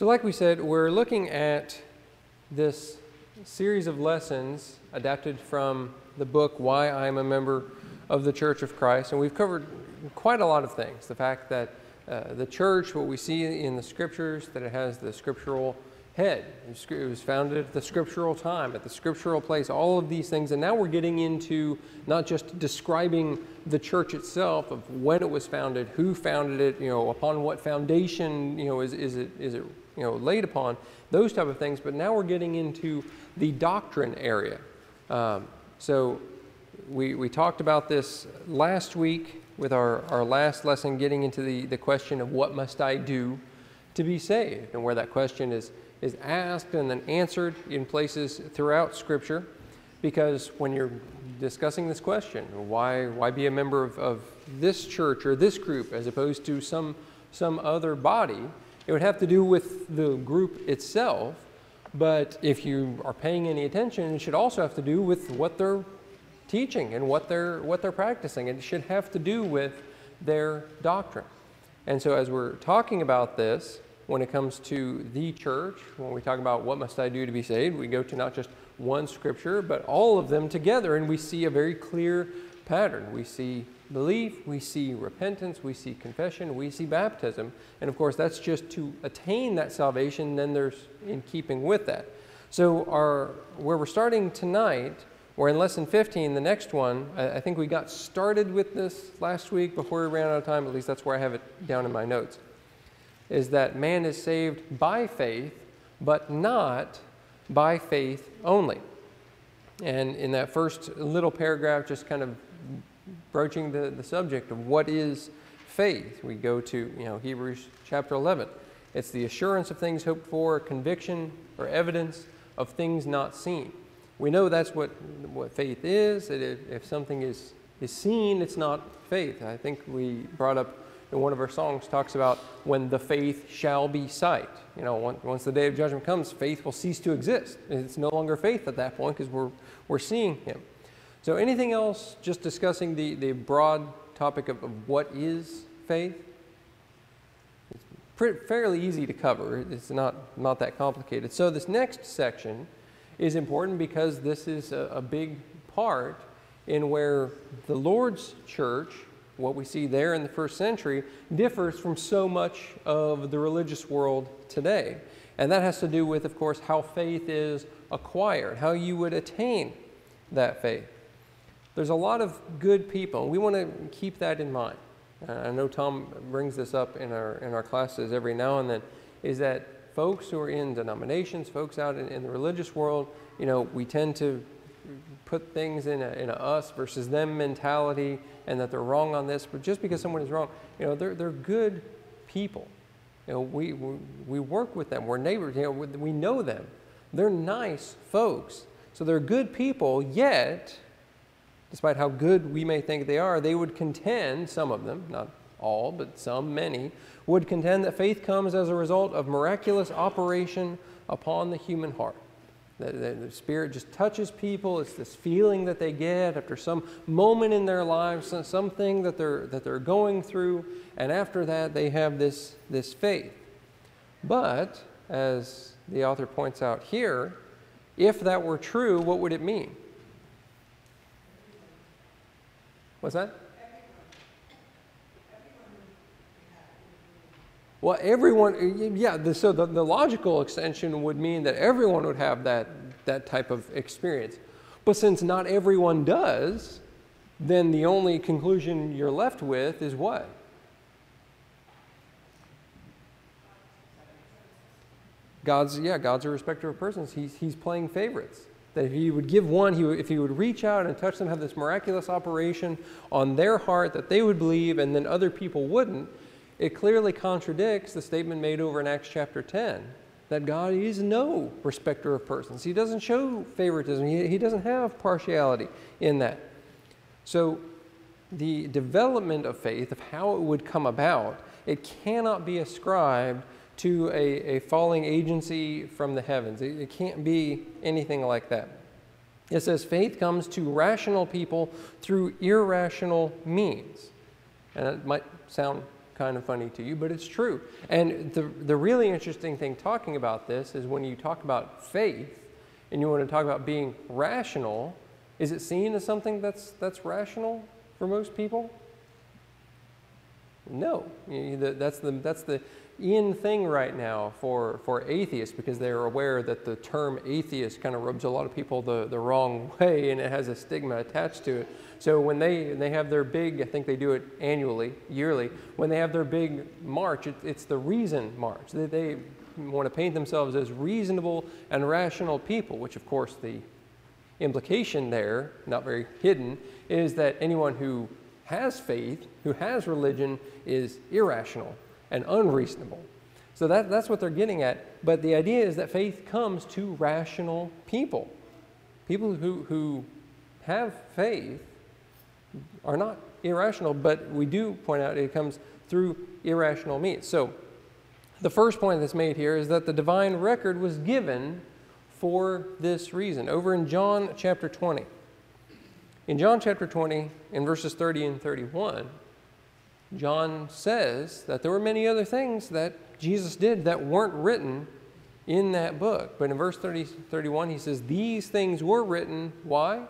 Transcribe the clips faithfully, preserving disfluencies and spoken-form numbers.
So like we said, we're looking at this series of lessons adapted from the book Why I Am a Member of the Church of Christ. And we've covered quite a lot of things. The fact that uh, the church, what we see in the scriptures, that it has the scriptural head. It was founded at the scriptural time, at the scriptural place, all of these things. And now we're getting into not just describing the church itself, of when it was founded, who founded it, you know, upon what foundation, you know, is, is it, is it, you know, laid upon, those type of things. But now we're getting into the doctrine area. Um, so we, we talked about this last week with our, our last lesson, getting into the, the question of what must I do to be saved, and where that question is is asked and then answered in places throughout Scripture. Because when you're discussing this question, why why be a member of, of this church or this group as opposed to some some other body, it would have to do with the group itself. But if you are paying any attention, it should also have to do with what they're teaching and what they're what they're practicing. It should have to do with their doctrine. And so as we're talking about this, when it comes to the church, when we talk about what must I do to be saved, we go to not just one scripture, but all of them together, and we see a very clear pattern. We see belief, we see repentance, we see confession, we see baptism. And of course, that's just to attain that salvation, then there's in keeping with that. So our where we're starting tonight, we're in lesson fifteen, the next one. I, I think we got started with this last week before we ran out of time, at least that's where I have it down in my notes, is that man is saved by faith, but not by faith only. And in that first little paragraph, just kind of broaching the, the subject of what is faith, we go to, you know, Hebrews chapter eleven. It's the assurance of things hoped for, conviction or evidence of things not seen. We know that's what, what faith is, that if, if something is, is seen, it's not faith. I think we brought up in one of our songs, talks about when the faith shall be sight. You know, once the day of judgment comes, faith will cease to exist. It's no longer faith at that point because we're, we're seeing Him. So anything else, just discussing the, the broad topic of, of what is faith? It's pretty, fairly easy to cover. It's not, not that complicated. So this next section is important because this is a, a big part in where the Lord's church, what we see there in the first century, differs from so much of the religious world today. And that has to do with, of course, how faith is acquired, how you would attain that faith. There's a lot of good people, and we want to keep that in mind. Uh, I know Tom brings this up in our in our classes every now and then, is that folks who are in denominations, folks out in, in the religious world, you know, we tend to put things in a, in a us versus them mentality, and that they're wrong on this. But just because someone is wrong, you know, they're they're good people. You know, we we, we work with them. We're neighbors. You know, we know them. They're nice folks. So they're good people. Yet, despite how good we may think they are, they would contend, some of them, not all, but some, many, would contend that faith comes as a result of miraculous operation upon the human heart. The, the, the Spirit just touches people. It's this feeling that they get after some moment in their lives, something that they're that they're going through, and after that they have this this faith. But as the author points out here, if that were true, what would it mean? What's that? Well, everyone, yeah, the, so the, the logical extension would mean that everyone would have that, that type of experience. But since not everyone does, then the only conclusion you're left with is what? God's, yeah, God's a respecter of persons. He's, he's playing favorites. That if he would give one, he would, if he would reach out and touch them, have this miraculous operation on their heart that they would believe, and then other people wouldn't, it clearly contradicts the statement made over in Acts chapter ten, that God is no respecter of persons. He doesn't show favoritism. He, he doesn't have partiality in that. So the development of faith, of how it would come about, it cannot be ascribed to a, a falling agency from the heavens. It, it can't be anything like that. It says faith comes to rational people through irrational means. And it might sound kind of funny to you, but it's true. And the, the really interesting thing talking about this is when you talk about faith and you want to talk about being rational, is it seen as something that's, that's rational for most people? No. You know, that's the, that's the in thing right now for, for atheists, because they're aware that the term atheist kind of rubs a lot of people the, the wrong way, and it has a stigma attached to it. So when they, they have their big, I think they do it annually, yearly, when they have their big march, it, it's the reason march. They, they want to paint themselves as reasonable and rational people, which of course the implication there, not very hidden, is that anyone who has faith, who has religion, is irrational and unreasonable. So that, that's what they're getting at. But the idea is that faith comes to rational people. People who, who have faith are not irrational, but we do point out it comes through irrational means. So the first point that's made here is that the divine record was given for this reason. Over in John chapter twenty. In John chapter twenty, in verses thirty and thirty-one, John says that there were many other things that Jesus did that weren't written in that book. But in verse thirty, thirty-one, he says, these things were written, why?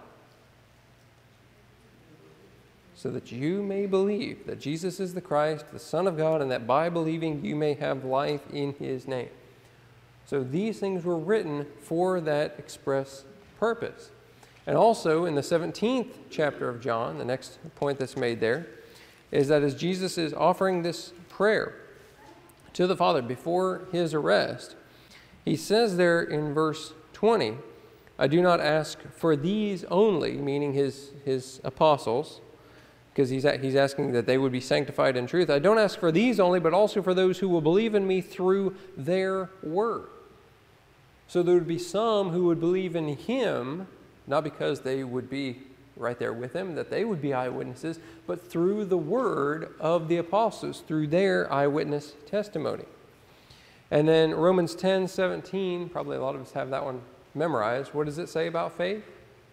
So that you may believe that Jesus is the Christ, the Son of God, and that by believing you may have life in his name. So these things were written for that express purpose. And also in the seventeenth chapter of John, the next point that's made there, is that as Jesus is offering this prayer to the Father before his arrest, he says there in verse twenty, I do not ask for these only, meaning his, his apostles, because he's, he's asking that they would be sanctified in truth. I don't ask for these only, but also for those who will believe in me through their word. So there would be some who would believe in him, not because they would be right there with him, that they would be eyewitnesses, but through the word of the apostles, through their eyewitness testimony. And then Romans ten seventeen, probably a lot of us have that one memorized. What does it say about faith?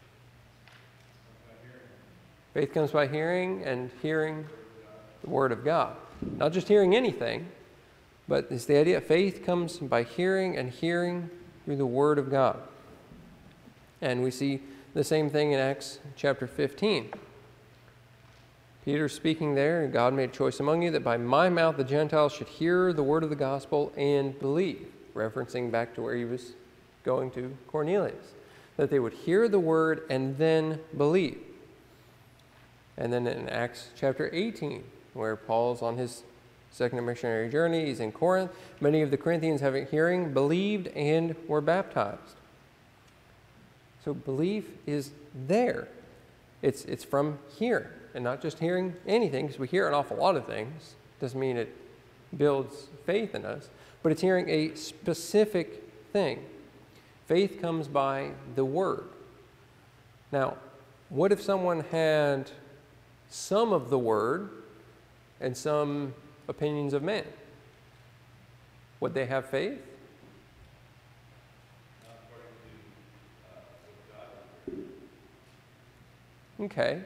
Faith comes by hearing, and hearing the word of God. Not just hearing anything, but it's the idea faith comes by hearing, and hearing through the word of God. And we see the same thing in Acts chapter fifteen. Peter speaking there, God made choice among you that by my mouth the Gentiles should hear the word of the gospel and believe, referencing back to where he was going to Cornelius, that they would hear the word and then believe. And then in Acts chapter eighteen, where Paul's on his second missionary journey, he's in Corinth, many of the Corinthians, having hearing, believed and were baptized. So belief is there. It's, it's from hearing, and not just hearing anything, because we hear an awful lot of things. Doesn't mean it builds faith in us, but it's hearing a specific thing. Faith comes by the word. Now, what if someone had some of the word and some opinions of man? Would they have faith? Okay.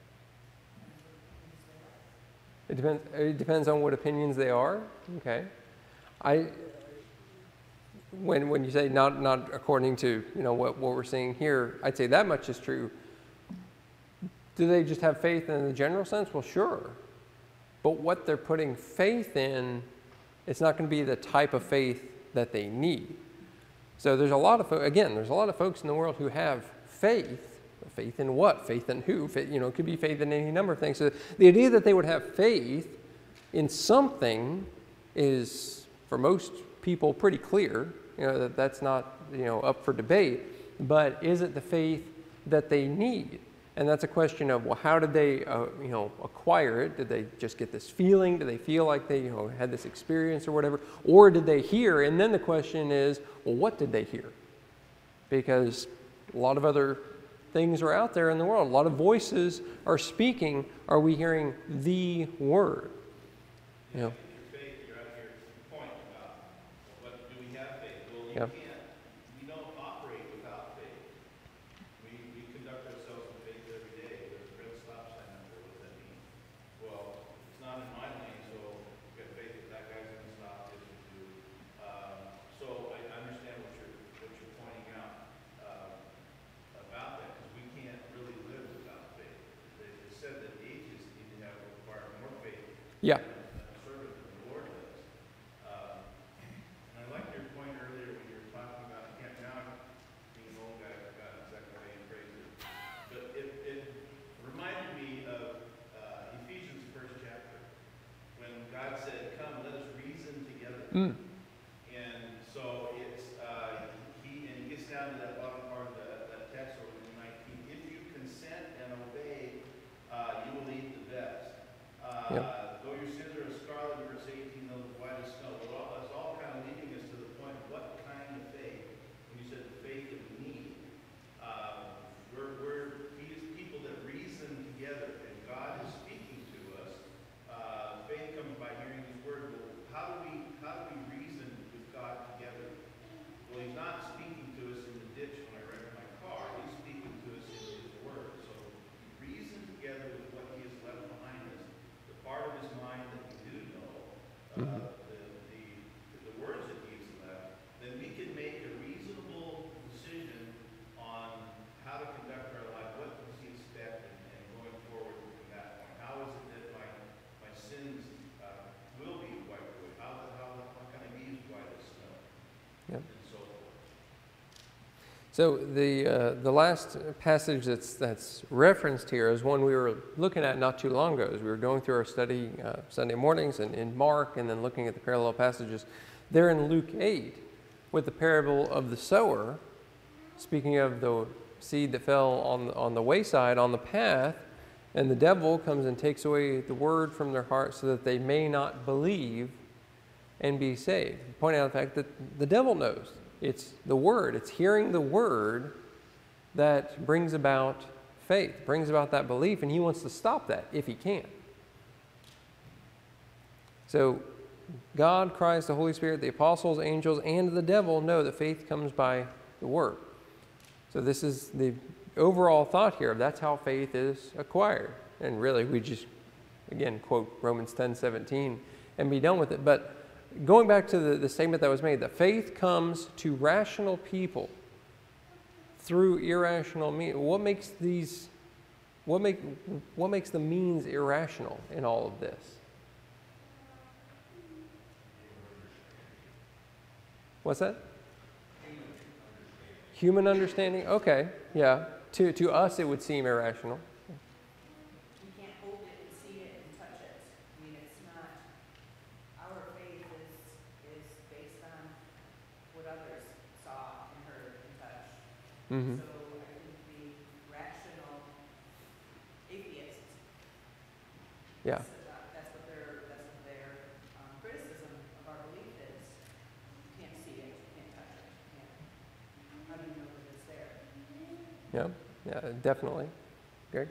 It depends, it depends on what opinions they are. Okay. I, when, when you say not, not according to, you know, what, what we're seeing here, I'd say that much is true. Do they just have faith in the general sense? Well, sure. But what they're putting faith in, it's not going to be the type of faith that they need. So there's a lot of, again, there's a lot of folks in the world who have faith. Faith in what? Faith in who? Faith, you know, it could be faith in any number of things. So the idea that they would have faith in something is, for most people, pretty clear. You know, that that's not, you know, up for debate. But is it the faith that they need? And that's a question of, well, how did they, uh, you know, acquire it? Did they just get this feeling? Did they feel like they, you know, had this experience or whatever? Or did they hear? And then the question is, well, what did they hear? Because a lot of other things are out there in the world. A lot of voices are speaking. Are we hearing the word? You know. Your faith, you're at your point about what do we have faith? Well, you Yeah. can't. We don't operate without faith. We, we conduct ourselves in faith every day. There's a red stop sign up there. What does that mean? Well, it's not in my lane, so Yeah. service that the Lord does. Um, and I like your point earlier when you were talking about, can't now, being an old guy, I forgot exactly how you phrased it. But it, it reminded me of uh, Ephesians first chapter, when God said, come, let us reason together. Mm. And so it's, uh, he, and he gets down to that bottom part of the, that text, over in nineteen, if you consent and obey, uh, you will eat the best. Uh, Yep. Though your sins are as scarlet, verse eighteen, though as white as snow. Well, all, it's all kind of leading us to the point of what kind of faith. When you said the faith that we need, uh, we're, we're these people that reason together, and God is speaking to us. Uh, faith comes by hearing His word. Well, how do we how do we reason with God together? Well, He's not speaking to us in the ditch when I wreck my car. He's speaking to us in His word. So we reason together with what He has left behind us, the part of His mind that we do know, uh, Mhm. the, the the words that He has left. Then we can make a reasonable decision on how to conduct our life. What does He expect, and, and going forward from that point? How is it that my my sins uh, will be wiped away? How how how can I be as white as snow? Yep. And so forth. So the uh, the last passage that's that's referenced here is one we were looking at not too long ago as we were going through our study uh, Sunday mornings and in Mark, and then looking at the parallel passages. There in Luke eight, with the parable of the sower, speaking of the seed that fell on on the wayside on the path, and the devil comes and takes away the word from their heart so that they may not believe and be saved. Point out the fact that the devil knows. It's the word, it's hearing the word that brings about faith, brings about that belief, and he wants to stop that if he can. So God, Christ, the Holy Spirit, the apostles, angels, and the devil know that faith comes by the word. So this is the overall thought here. That's how faith is acquired. And really, we just, again, quote Romans ten seventeen and be done with it. But going back to the, the statement that was made, that faith comes to rational people through irrational means. What makes these, what make, what makes the means irrational in all of this? What's that? Human understanding. Okay, yeah. To to us, it would seem irrational. We can't hold it and see it and touch it. I mean, it's not, our faith is, is based on what others saw and heard and touched. Mm-hmm. So I think the rational atheists, Yeah. that's what- that's what their, that's what their um, criticism of our belief is. You can't see it, you can't touch it, you can't, how do you know that it's there? Yeah. Yeah. Definitely. Greg.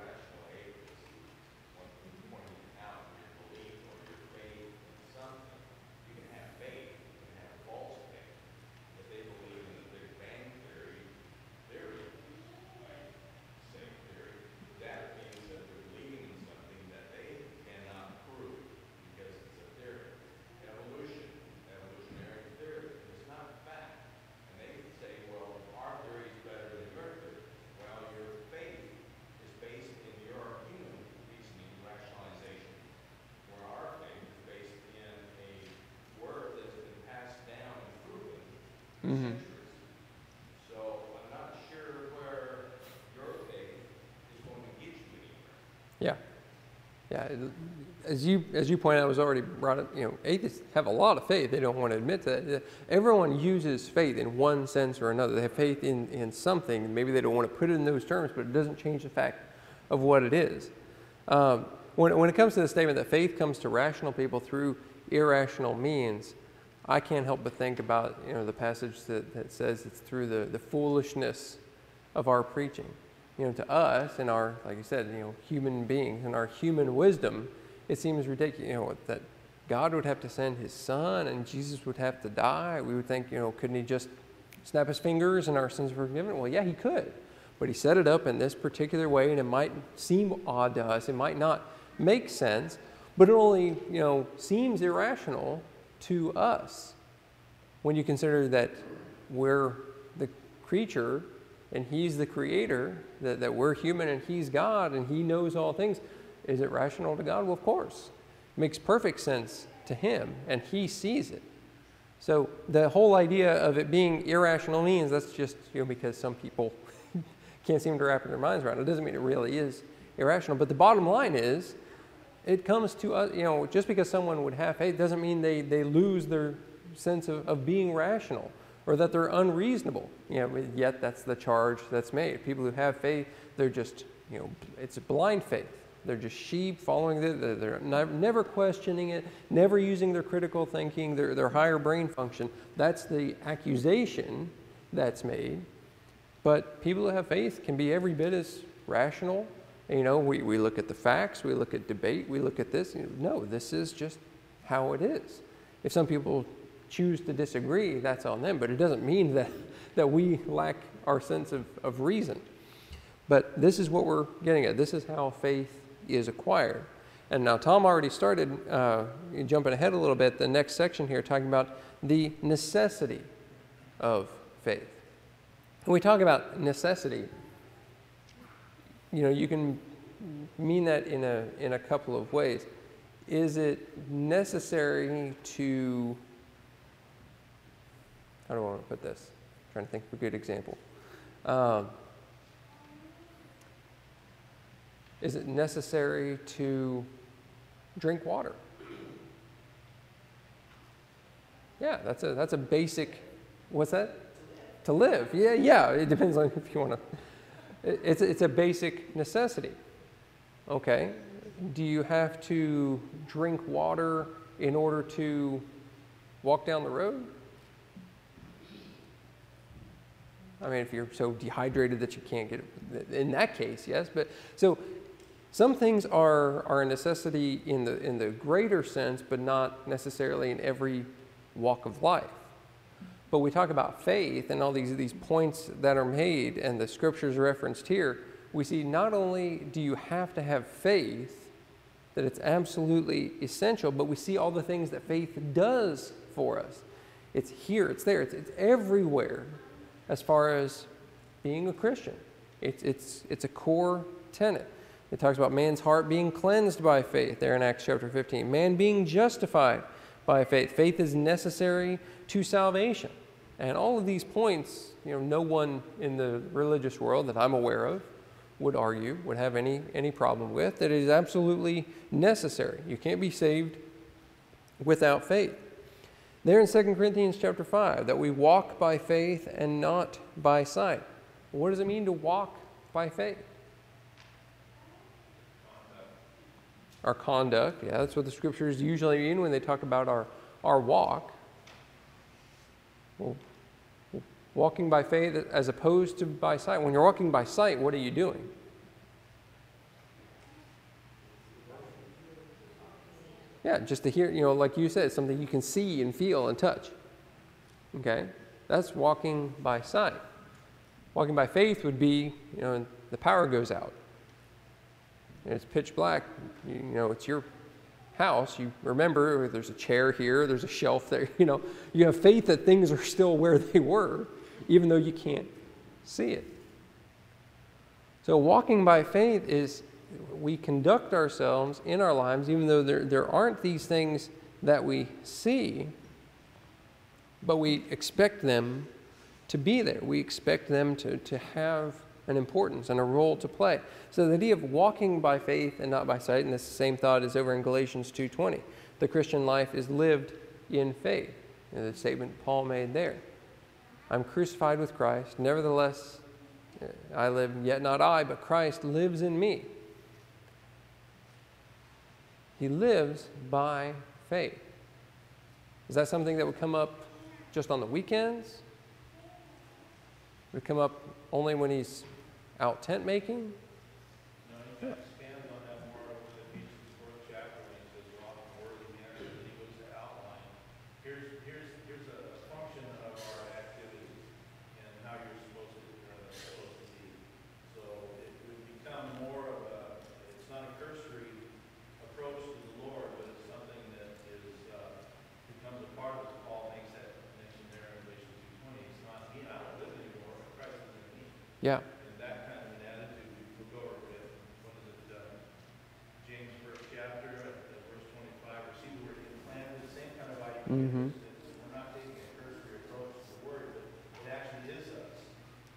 Mm-hmm. So I'm not sure where your faith is going to get you anywhere. Yeah. Yeah. it- As you as you pointed out, it was already brought up. You know, atheists have a lot of faith. They don't want to admit that. Everyone uses faith in one sense or another. They have faith in in something. Maybe they don't want to put it in those terms, but it doesn't change the fact of what it is. Um, when when it comes to the statement that faith comes to rational people through irrational means, I can't help but think about, you know, the passage that, that says it's through the, the foolishness of our preaching. You know, to us and our, like you said, you know, human beings and our human wisdom, it seems ridiculous, you know, that God would have to send his son and Jesus would have to die. We would think, you know, couldn't he just snap his fingers and our sins were forgiven? Well, yeah, he could. But he set it up in this particular way, and it might seem odd to us. It might not make sense, but it only, you know, seems irrational to us when you consider that we're the creature and he's the creator, that, that we're human and he's God and he knows all things. Is it rational to God? Well, of course. makes perfect sense to him, and he sees it. So the whole idea of it being irrational means that's just, you know, because some people can't seem to wrap their minds around it. It doesn't mean it really is irrational. But the bottom line is, it comes to us, you know, just because someone would have faith doesn't mean they, they lose their sense of, of being rational or that they're unreasonable. You know, yet that's the charge that's made. People who have faith, they're just, you know, it's a blind faith. They're just sheep following it. They're, they're never questioning it, never using their critical thinking, their, their higher brain function. That's the accusation that's made. But people who have faith can be every bit as rational. You know, we, we look at the facts, we look at debate, we look at this. You know, no, this is just how it is. If some people choose to disagree, that's on them. But it doesn't mean that, that we lack our sense of, of reason. But this is what we're getting at. This is how faith is acquired. And now Tom already started uh, jumping ahead a little bit, the next section here talking about the necessity of faith. When we talk about necessity, you know, you can mean that in a, in a couple of ways. Is it necessary to, how do I want to put this? I'm trying to think of a good example. Um, Is it necessary to drink water? Yeah, that's a that's a basic. What's that? To live. Yeah, yeah. It depends on if you want to. It, it's it's a basic necessity. Okay. Do you have to drink water in order to walk down the road? I mean, if you're so dehydrated that you can't get it, in that case, yes. But so. Some things are, are a necessity in the, in the greater sense, but not necessarily in every walk of life. But we talk about faith and all these, these points that are made and the scriptures referenced here. We see not only do you have to have faith, that it's absolutely essential, but we see all the things that faith does for us. It's here, it's there, it's, it's everywhere as far as being a Christian. It's, it's, it's a core tenet. It talks about man's heart being cleansed by faith there in Acts chapter fifteen. Man being justified by faith. Faith is necessary to salvation. And all of these points, you know, no one in the religious world that I'm aware of would argue, would have any, any problem with, that it is absolutely necessary. You can't be saved without faith. There in Second Corinthians chapter five, that we walk by faith and not by sight. What does it mean to walk by faith? Our conduct, yeah, that's what the scriptures usually mean when they talk about our, our walk. Well, walking by faith as opposed to by sight. When you're walking by sight, what are you doing? Yeah, just to hear, you know, like you said, something you can see and feel and touch. Okay? That's walking by sight. Walking by faith would be, you know, the power goes out. And it's pitch black, you, you know, it's your house. You remember there's a chair here, there's a shelf there, you know. You have faith that things are still where they were, even though you can't see it. So walking by faith is we conduct ourselves in our lives, even though there, there aren't these things that we see, but we expect them to be there. We expect them to, to have an importance and a role to play. So the idea of walking by faith and not by sight, and this same thought is over in Galatians two twenty. The Christian life is lived in faith. You know, the statement Paul made there. I'm crucified with Christ, nevertheless I live, yet not I, but Christ lives in me. He lives by faith. Is that something that would come up just on the weekends? Would it come up only when he's out tent making? No, you can expand on that more over the Ephesians fourth chapter when he says walk in worthy manner, and he goes to outline. Here's here's here's a, a function of our activities and how you're supposed to uh, supposed to be. So it would become more of a, it's not a cursory approach to the Lord, but it's something that is uh, becomes a part of it. Paul makes that mention there in Galatians two twenty. It's not me, I don't live anymore, but Christ lives in me. Yeah.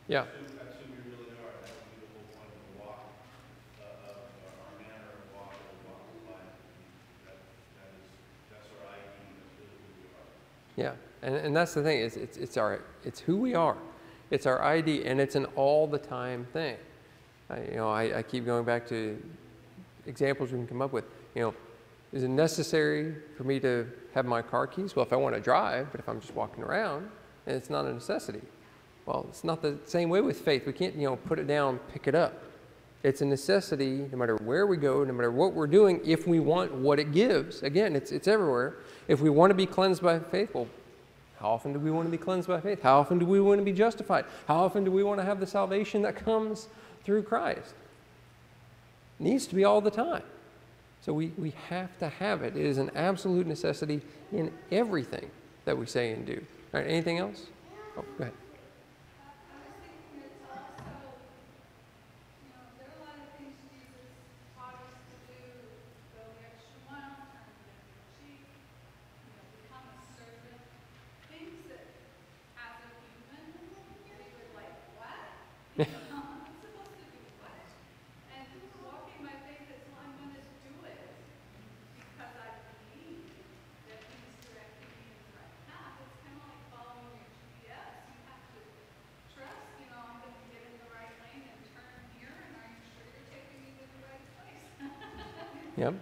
Yeah. That's who, that's who we really are. That would be the whole point of the walk, uh, of uh, our manner of walk, of the walk of life. That, that is, that's our I D. That's really who we are. Yeah, and, and that's the thing, is it's, it's, our, it's who we are. It's our I D, and it's an all-the-time thing. I, you know, I, I keep going back to examples we can come up with. You know, is it necessary for me to have my car keys? Well, if I want to drive, but if I'm just walking around, then it's not a necessity. Well, it's not the same way with faith. We can't, you know, put it down, pick it up. It's a necessity no matter where we go, no matter what we're doing, if we want what it gives. Again, it's, it's everywhere. If we want to be cleansed by faith, well, how often do we want to be cleansed by faith? How often do we want to be justified? How often do we want to have the salvation that comes through Christ? It needs to be all the time. So we, we have to have it. It is an absolute necessity in everything that we say and do. All right, anything else? Oh, go ahead. Yep.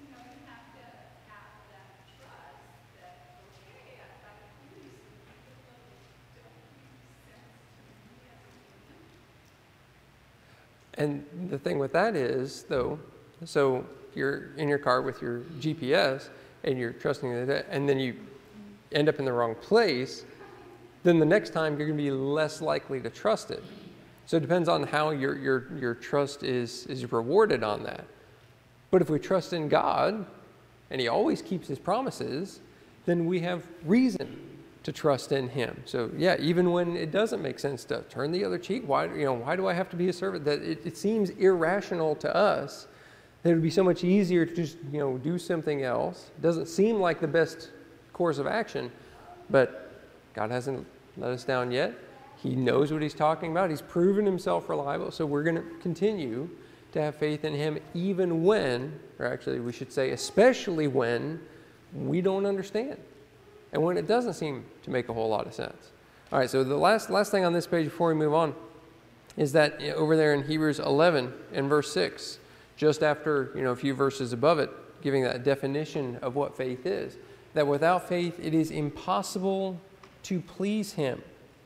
And the thing with that is, though, so you're in your car with your G P S and you're trusting it, and then you end up in the wrong place, then the next time you're going to be less likely to trust it. So it depends on how your, your, your trust is, is rewarded on that. But if we trust in God, and He always keeps His promises, then we have reason to trust in Him. So yeah, even when it doesn't make sense to turn the other cheek, why, you know, why do I have to be a servant? That it, it seems irrational to us that it would be so much easier to just, you know, do something else. It doesn't seem like the best course of action, but God hasn't let us down yet. He knows what He's talking about. He's proven Himself reliable. So we're going to continue to have faith in Him even when, or actually we should say especially when, we don't understand and when it doesn't seem to make a whole lot of sense. All right, so the last, last thing on this page before we move on is that over there in Hebrews eleven and verse six, just after, you know, a few verses above it, giving that definition of what faith is, that without faith it is impossible to please Him.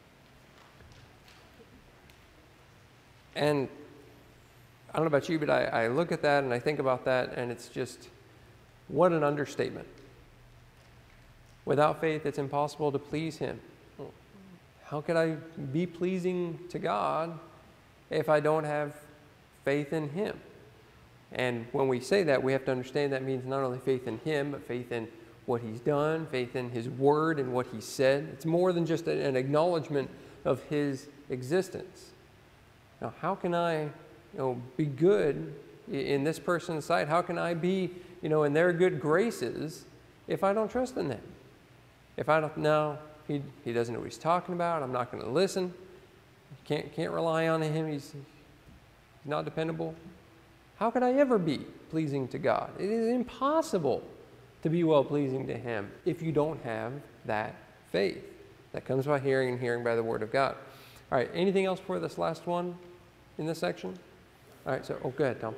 And I don't know about you, but I, I look at that and I think about that, and it's just, what an understatement. Without faith, it's impossible to please Him. How could I be pleasing to God if I don't have faith in Him? And when we say that, we have to understand that means not only faith in Him, but faith in what He's done, faith in His Word and what He said. It's more than just an acknowledgement of His existence. Now, how can I, you know, be good in this person's sight? How can I be, you know, in their good graces if I don't trust in them? If I don't know, he, he doesn't know what he's talking about, I'm not going to listen. Can't, can't rely on him, he's, he's not dependable. How could I ever be pleasing to God? It is impossible to be well-pleasing to Him if you don't have that faith. That comes by hearing, and hearing by the Word of God. All right, anything else for this last one in this section? All right, so, oh, go ahead, Tom.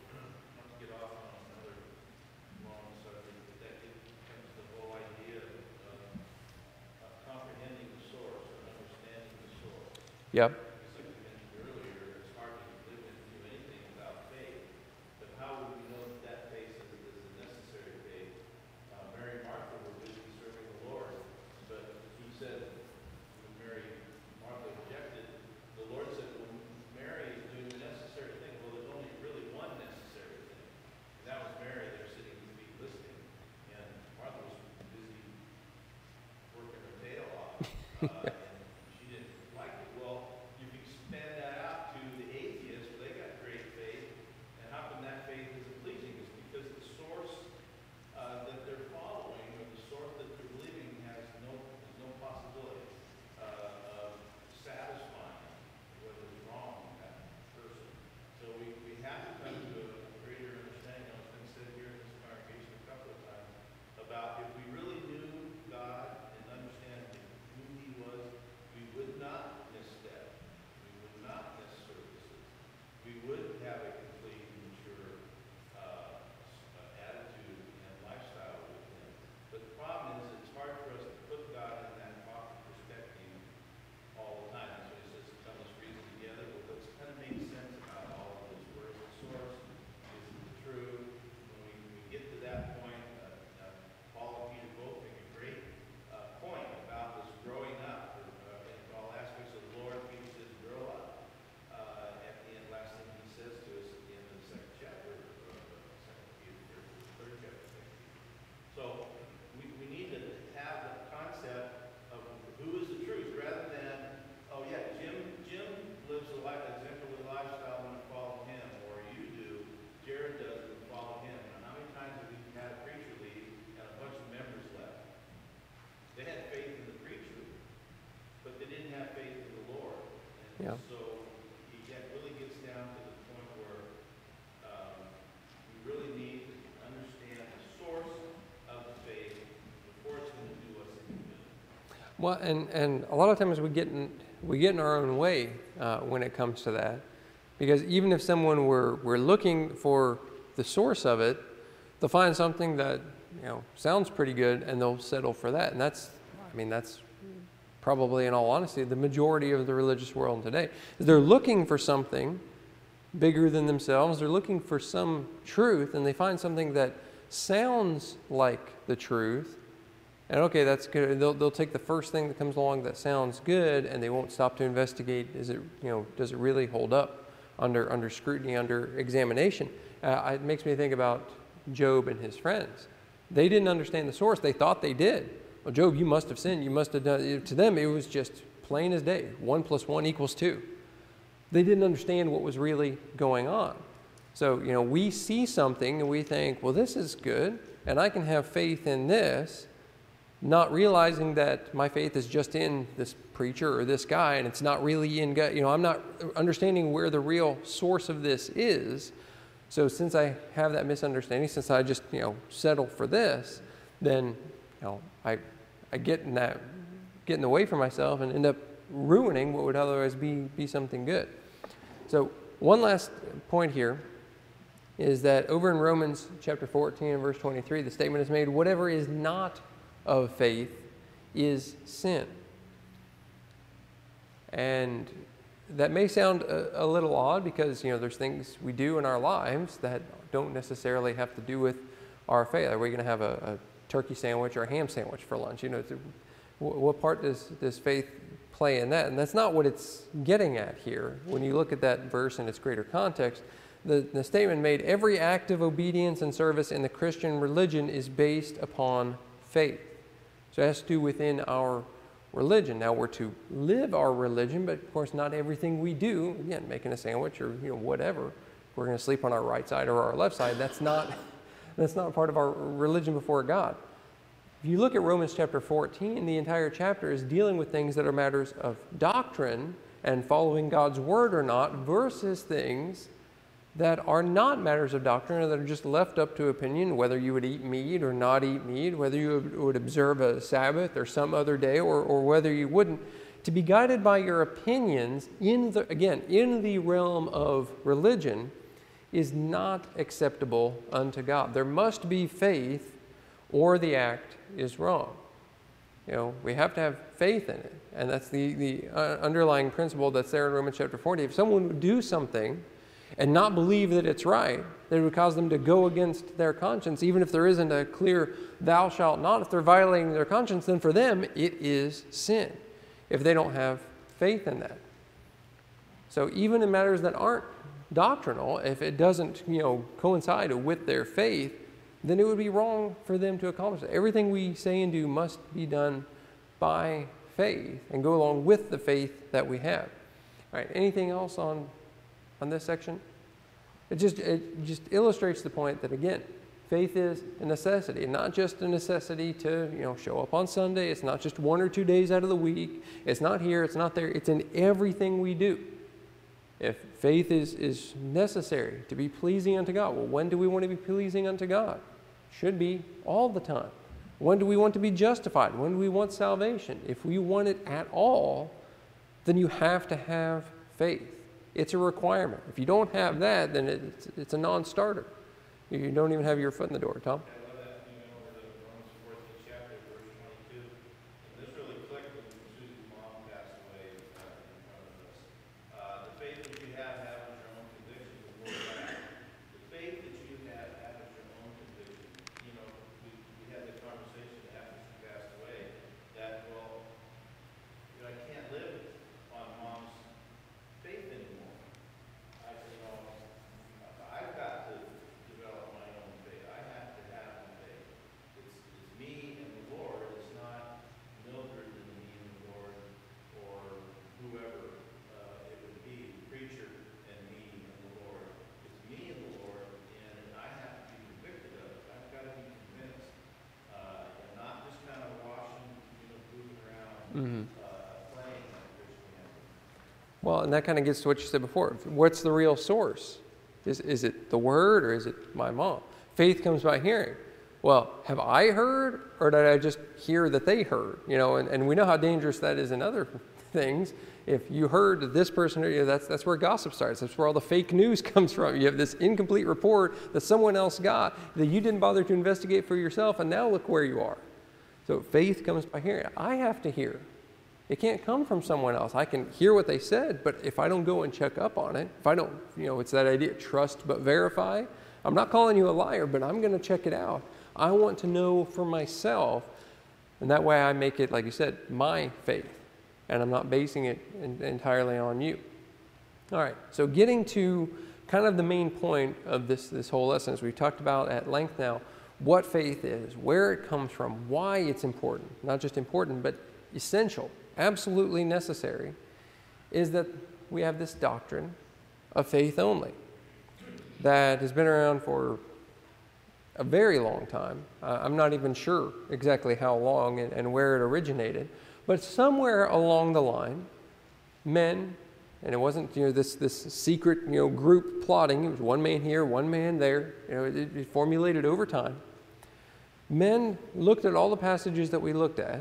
Yep. Earlier, it's hard to live and do anything without faith. But how would we know that that faith is, is a necessary faith? Uh, Mary and Martha were busy serving the Lord, but He said, when Mary Martha rejected, the Lord said, well, Mary is doing the necessary thing. Well, there's only really one necessary thing. And that was Mary there sitting at His feet listening. And Martha was busy working her tail off. Uh, You know. So it get, really gets down to the point where um, we really need to understand the source of the faith before it's going to do us any good. Well, and, and a lot of times we get in, we get in our own way uh, when it comes to that. Because even if someone were, were looking for the source of it, they'll find something that, you know, sounds pretty good, and they'll settle for that. And that's, I mean, that's probably, in all honesty, the majority of the religious world today. They're looking for something bigger than themselves. They're looking for some truth, and they find something that sounds like the truth. And okay, that's good. They'll, they'll take the first thing that comes along that sounds good, and they won't stop to investigate, is it, you know, does it really hold up under, under scrutiny, under examination? Uh, it makes me think about Job and his friends. They didn't understand the source. They thought they did. Well, Job, you must have sinned. You must have done. To them, it was just plain as day. One plus one equals two. They didn't understand what was really going on. So, you know, we see something and we think, well, this is good, and I can have faith in this, not realizing that my faith is just in this preacher or this guy, and it's not really in God. You know, I'm not understanding where the real source of this is. So since I have that misunderstanding, since I just, you know, settle for this, then, you know, I, I get in that, get in the way for myself and end up ruining what would otherwise be, be something good. So one last point here is that over in Romans chapter fourteen and verse twenty-three, the statement is made, whatever is not of faith is sin. And that may sound a, a little odd because, you know, there's things we do in our lives that don't necessarily have to do with our faith. Are we going to have a, a turkey sandwich or a ham sandwich for lunch? You know, to, what part does, does faith play in that? And that's not what it's getting at here. When you look at that verse in its greater context, the, the statement made, every act of obedience and service in the Christian religion is based upon faith. So it has to do within our religion. Now we're to live our religion, but of course not everything we do, again, making a sandwich or, you know, whatever, we're going to sleep on our right side or our left side. That's not, that's not part of our religion before God. If you look at Romans chapter fourteen, the entire chapter is dealing with things that are matters of doctrine and following God's word or not, versus things that are not matters of doctrine or that are just left up to opinion, whether you would eat meat or not eat meat, whether you would observe a Sabbath or some other day, or, or whether you wouldn't. To be guided by your opinions, in the, again, in the realm of religion, is not acceptable unto God. There must be faith or the act is wrong. You know, we have to have faith in it. And that's the, the uh, underlying principle that's there in Romans chapter forty. If someone would do something and not believe that it's right, that it would cause them to go against their conscience, even if there isn't a clear thou shalt not. If they're violating their conscience, then for them it is sin, if they don't have faith in that. So even in matters that aren't doctrinal, if it doesn't, you know, coincide with their faith, then it would be wrong for them to accomplish it. Everything we say and do must be done by faith and go along with the faith that we have. All right, anything else on on this section? It just, it just illustrates the point that, again, faith is a necessity, and not just a necessity to, you know, show up on Sunday. It's not just one or two days out of the week. It's not here, it's not there. It's in everything we do. If faith is, is necessary to be pleasing unto God, well, when do we want to be pleasing unto God? Should be all the time. When do we want to be justified? When do we want salvation? If we want it at all, then you have to have faith. It's a requirement. If you don't have that, then it's, it's a non-starter. You don't even have your foot in the door, Tom. I love that thing over to Romans fourteenth chapter, verse twenty-two. And this really clicked when Susie's mom passed away uh, in front of us. Uh, the faith that you have, have is your own conviction before God. The faith that you have, have is your own conviction. You know, we, we had the conversation after she passed away that, well, you know, I can't live on mom's faith anymore. I said, you know, I've got to develop my own faith. I have to have my faith. It's, it's me and the Lord. It's not Mildred and me and the Lord, or whoever uh, it would be, preacher and me and the Lord. It's me and the Lord, and I have to be convicted of it. I've got to be convinced, uh, and not just kind of washing, you know, moving around, Mm-hmm. uh, playing like Christianity. Well, and that kind of gets to what you said before. What's the real source? Is, is it the Word or is it my mom? Faith comes by hearing. Well, have I heard or did I just hear that they heard? You know, and, and we know how dangerous that is in other things. If you heard this person, you know, that's, that's where gossip starts. That's where all the fake news comes from. You have this incomplete report that someone else got that you didn't bother to investigate for yourself, and now look where you are. So faith comes by hearing. I have to hear. It can't come from someone else. I can hear what they said, but if I don't go and check up on it, if I don't, you know, it's that idea, trust but verify. I'm not calling you a liar, but I'm going to check it out. I want to know for myself, and that way I make it, like you said, my faith, and I'm not basing it in, entirely on you. All right, so getting to kind of the main point of this, this whole lesson, as we've talked about at length now, what faith is, where it comes from, why it's important, not just important, but essential, absolutely necessary, is that we have this doctrine of faith only that has been around for a very long time. Uh, I'm not even sure exactly how long and, and where it originated, but somewhere along the line, men, and it wasn't, you know, this this secret, you know, group plotting. It was one man here, one man there. You know, it, it formulated over time. Men looked at all the passages that we looked at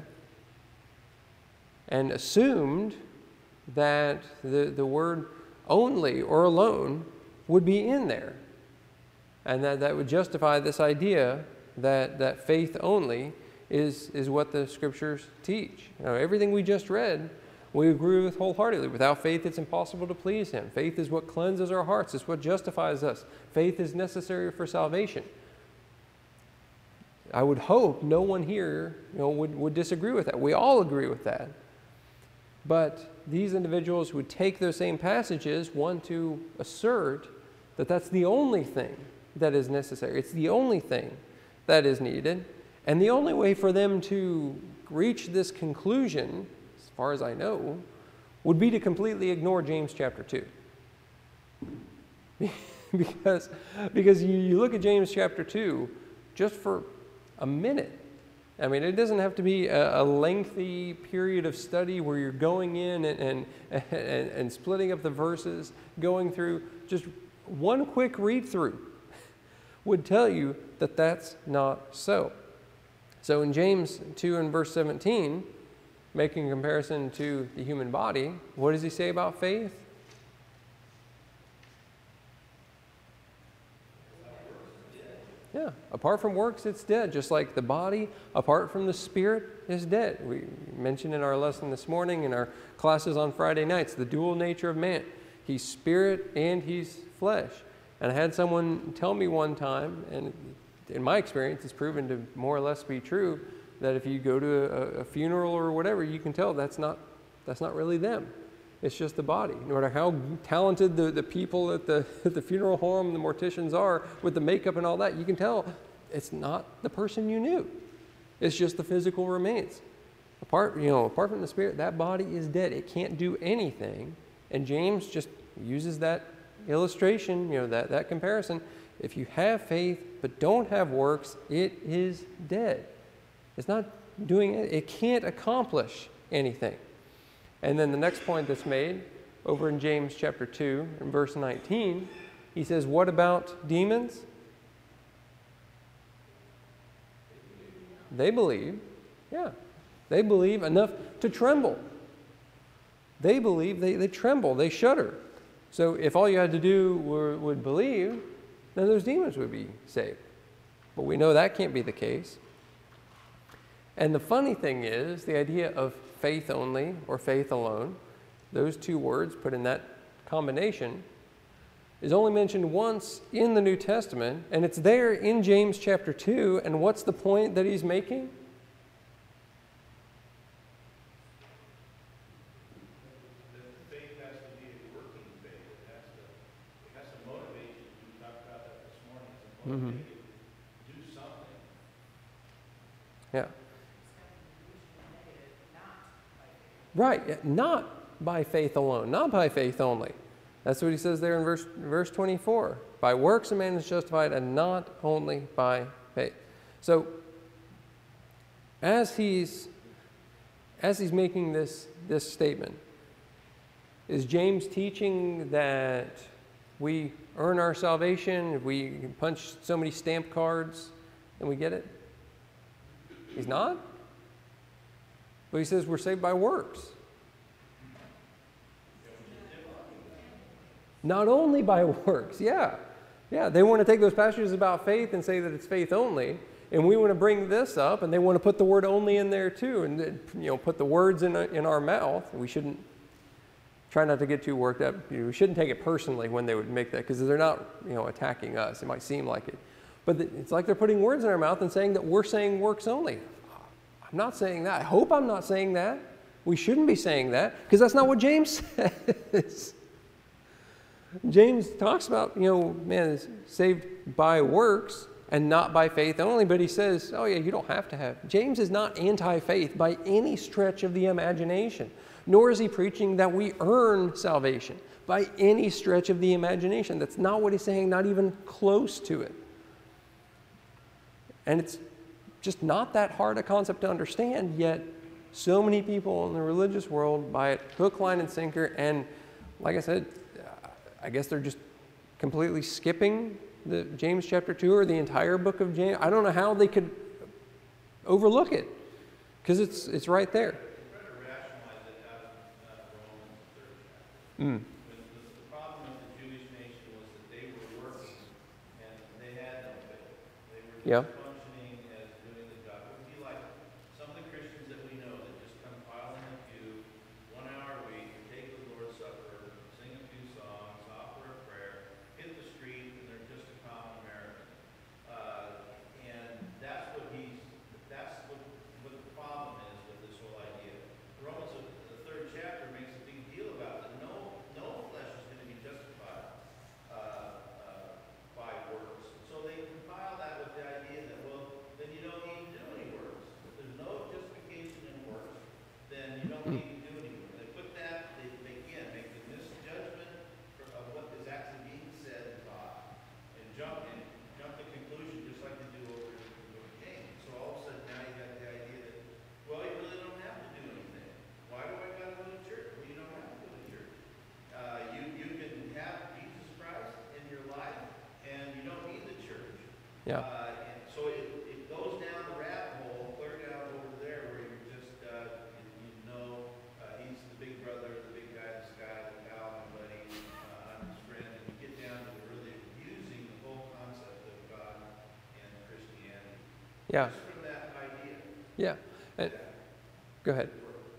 and assumed that the, the word only or alone would be in there. And that, that would justify this idea that, that faith only is, is what the Scriptures teach. You know, everything we just read, we agree with wholeheartedly. Without faith, it's impossible to please Him. Faith is what cleanses our hearts. It's what justifies us. Faith is necessary for salvation. I would hope no one here, you know, would, would disagree with that. We all agree with that. But these individuals would take those same passages, one to assert that that's the only thing that is necessary. It's the only thing that is needed. And the only way for them to reach this conclusion, as far as I know, would be to completely ignore James chapter two. because because you, you look at James chapter two just for a minute. I mean, it doesn't have to be a, a lengthy period of study where you're going in and, and, and, and splitting up the verses, going through. Just one quick read through would tell you that that's not so. So in James two and verse seventeen, making a comparison to the human body, what does he say about faith? Yeah, apart from works, it's dead. Just like the body, apart from the spirit, is dead. We mentioned in our lesson this morning, in our classes on Friday nights, the dual nature of man. He's spirit and he's flesh. And I had someone tell me one time, and in my experience, it's proven to more or less be true, that if you go to a, a funeral or whatever, you can tell that's not, that's not really them. It's just the body. No matter how talented the, the people at the, at the funeral home, the morticians are, with the makeup and all that, you can tell it's not the person you knew. It's just the physical remains. Apart, you know, apart from the spirit, that body is dead. It can't do anything. And James just uses that illustration, you know, that, that comparison. If you have faith but don't have works, it is dead. It's not doing it. It can't accomplish anything. And then the next point that's made over in James chapter two and verse nineteen, he says, what about demons? They believe. Yeah. They believe enough to tremble. They believe, they, they tremble, they shudder. So if all you had to do were, would believe, then those demons would be saved. But we know that can't be the case. And the funny thing is, the idea of faith only or faith alone, those two words put in that combination, is only mentioned once in the New Testament, and it's there in James chapter two. And what's the point that he's making? That faith has to be a working faith. It has to, it has to motivate you. We talked about that this morning. It's a motivate you to do something. Yeah. Right, not by faith alone, not by faith only. That's what he says there in verse, verse twenty-four. By works a man is justified, and not only by faith. So, as he's, as he's making this, this statement, Is James teaching that we earn our salvation if we punch so many stamp cards and we get it? He's not. But he says we're saved by works. Not only by works, yeah. Yeah, they want to take those passages about faith and say that it's faith only. And we want to bring this up, and they want to put the word only in there too, and you know, put the words in, in our mouth. We shouldn't try not to get too worked up. You know, we shouldn't take it personally when they would make that, because they're not, you know, attacking us. It might seem like it. But it's like they're putting words in our mouth and saying that we're saying works only. I'm not saying that. I hope I'm not saying that. We shouldn't be saying that, because that's not what James says. James talks about, you know, man is saved by works and not by faith only, but he says, oh yeah, you don't have to have. James is not anti-faith by any stretch of the imagination, nor is he preaching that we earn salvation by any stretch of the imagination. That's not what he's saying, not even close to it. And it's just not that hard a concept to understand, yet so many people in the religious world buy it hook, line, and sinker, and like I said, I guess they're just completely skipping the James chapter two or the entire book of James. I don't know how they could overlook it, because it's it's right there. Try to rationalize it out of uh, Romans third chapter. Mm. When the, the problem with the Jewish nation was that they were working and they had no faith. They were just Yeah. functioning as doing the job. It would be like some of the Christians that we know that just come piling a pew, one hour a week, take the Lord's Supper, sing a few songs, offer a prayer, hit the street, and they're just a common American. Uh, and that's what he's, that's what, what the problem is with this whole idea. Romans, uh, the third chapter, makes a big deal about that. No, no flesh is going to be justified uh, uh, by works. So they compile that with the idea that, well, then you don't need to do any works. If there's no justification in works, then you don't need to do any works. They put that, they, they again make the misjudgment for- of what is actually being said and taught, and jump and jump to conclusion just like they do over in the book of James. So all of a sudden now you got the idea that, well, you really don't have to do anything. Why do I got to go to church? Well, you don't have to go to church. Uh, you you can have Jesus Christ in your life, and you don't need the church. Yeah. Uh, and so it, it goes down the rabbit hole, clear down over there where you're just, uh, you, you know, uh, he's the big brother, the big guy in the sky, the Calvin buddy, uh, I'm his friend, and you get down to really abusing the whole concept of God and Christianity. Yeah. Just from that idea. Yeah. And, go ahead.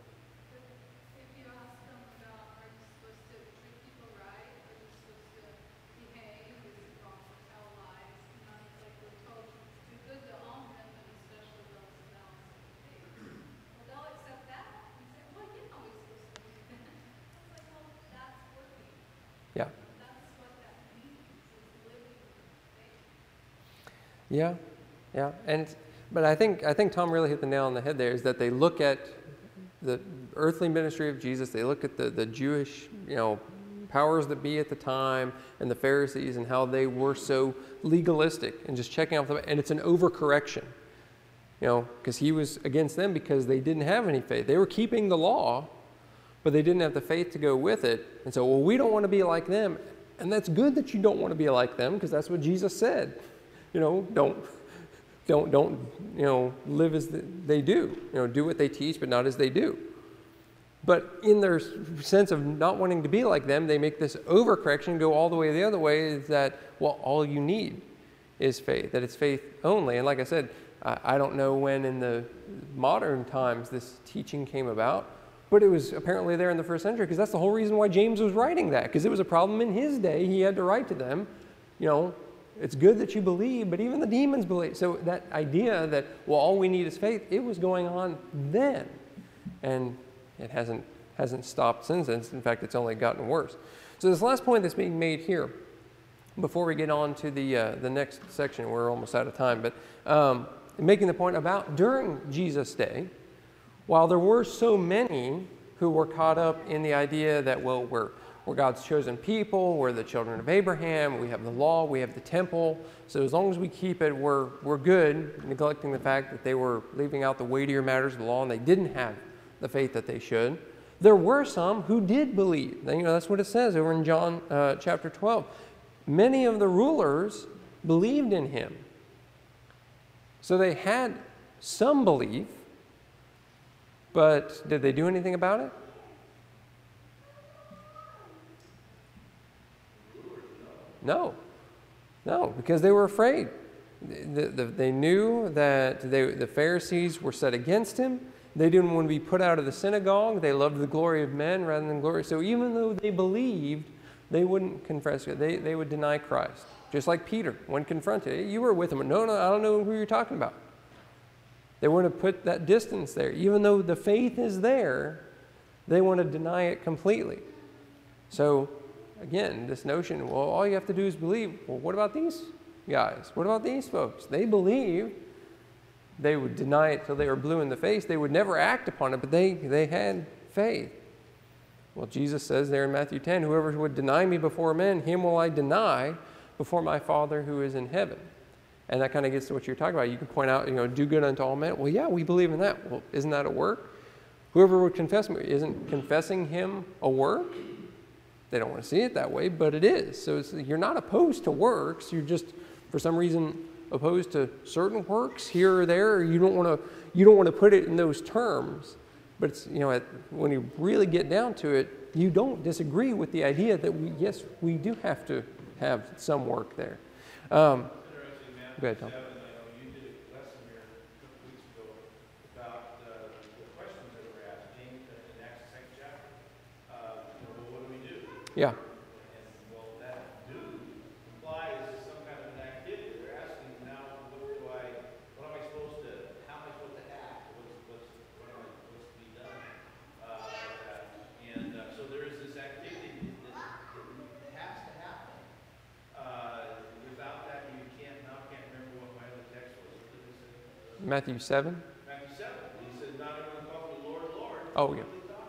If you ask them about, are you supposed to treat people right? Are you supposed to behave? Is it wrong to tell lies? You know, it's like we're told to do good to all men, but especially those of balance of faith. Well, they'll accept that and say, well, you know we're supposed to do that. It's like, well, that's working. Yeah. That's what that means, is living with faith. Yeah, yeah, and but I think I think Tom really hit the nail on the head there. Is that they look at the earthly ministry of Jesus, they look at the the Jewish, you know, powers that be at the time and the Pharisees and how they were so legalistic and just checking off the, and it's an overcorrection, you know, because he was against them because they didn't have any faith. They were keeping the law, but they didn't have the faith to go with it, and so well, we don't want to be like them, and that's good that you don't want to be like them because that's what Jesus said. You know, don't, don't, don't, you know, live as they do. You know, do what they teach, but not as they do. But in their sense of not wanting to be like them, they make this overcorrection, go all the way the other way, is that, well, all you need is faith, that it's faith only. And like I said, I, I don't know when in the modern times this teaching came about, but it was apparently there in the first century, because that's the whole reason why James was writing that, because it was a problem in his day. He had to write to them, you know, it's good that you believe, but even the demons believe. So that idea that, well, all we need is faith, it was going on then. And it hasn't hasn't stopped since then. In fact, it's only gotten worse. So this last point that's being made here, before we get on to the, uh, the next section, we're almost out of time, but um, making the point about during Jesus' day, while there were so many who were caught up in the idea that, well, we're We're God's chosen people, we're the children of Abraham, we have the law, we have the temple, so as long as we keep it, we're, we're good, neglecting the fact that they were leaving out the weightier matters of the law and they didn't have the faith that they should. There were some who did believe. You know, that's what it says over in John uh, chapter twelve. Many of the rulers believed in him. So they had some belief, but did they do anything about it? No. No, because they were afraid. The, the, they knew that they, the Pharisees were set against him. They didn't want to be put out of the synagogue. They loved the glory of men rather than glory. So even though they believed, they wouldn't confess it. They, they would deny Christ. Just like Peter, when confronted. Hey, you were with him. No, no, I don't know who you're talking about. They want to put that distance there. Even though the faith is there, they want to deny it completely. So, again, this notion, well, all you have to do is believe. Well, what about these guys? What about these folks? They believe. They would deny it till they were blue in the face. They would never act upon it, but they, they had faith. Well, Jesus says there in Matthew ten, whoever would deny me before men, him will I deny before my Father who is in heaven. And that kind of gets to what you're talking about. You can point out, you know, do good unto all men. Well, yeah, we believe in that. Well, isn't that a work? Whoever would confess me, isn't confessing him a work? They don't want to see it that way, but it is. So it's, you're not opposed to works. You're just, for some reason, opposed to certain works here or there. Or you don't want to. You don't want to put it in those terms. But it's, you know, at, when you really get down to it, you don't disagree with the idea that we, yes, we do have to have some work there. Um, go ahead, Tom. Yeah. And, well, that do implies some kind of an activity. They're asking now, what do I, what am I supposed to, how am I supposed to act? What's, what's, what am I supposed to be done? Uh, and uh, so there is this activity that, that has to happen. Uh, without that, you can't, now I can't remember what my other text was. What did it say? Matthew seven. Matthew seven. He said, not everyone calls me Lord, Lord. Oh, yeah.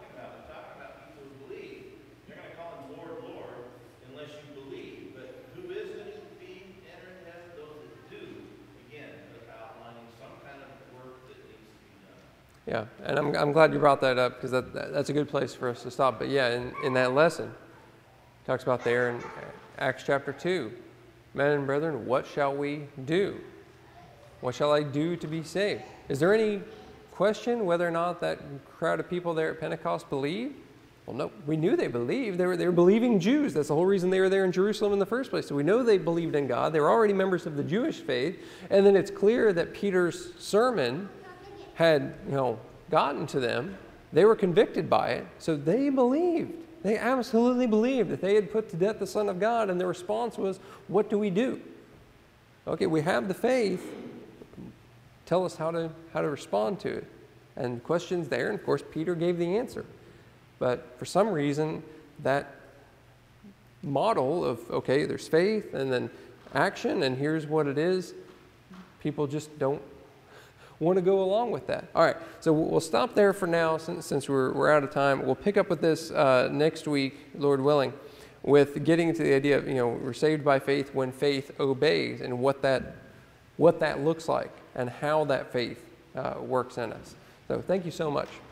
Yeah, and I'm, I'm glad you brought that up because that, that, that's a good place for us to stop. But yeah, in, in that lesson, it talks about there in Acts chapter two, men and brethren, what shall we do? What shall I do to be saved? Is there any question whether or not that crowd of people there at Pentecost believed? Well, no, we knew they believed. They were, they were believing Jews. That's the whole reason they were there in Jerusalem in the first place. So we know they believed in God. They were already members of the Jewish faith. And then it's clear that Peter's sermon had, you know, gotten to them. They were convicted by it, so they believed. They absolutely believed that they had put to death the Son of God, and their response was, what do we do? Okay, we have the faith. Tell us how to how to respond to it. And questions there, and of course Peter gave the answer. But for some reason, that model of, okay, there's faith, and then action, and here's what it is, people just don't want to go along with that. All right, so we'll stop there for now since, since we're, we're out of time. We'll pick up with this uh, next week, Lord willing, with getting into the idea of, you know, we're saved by faith when faith obeys and what that, what that looks like and how that faith uh, works in us. So thank you so much.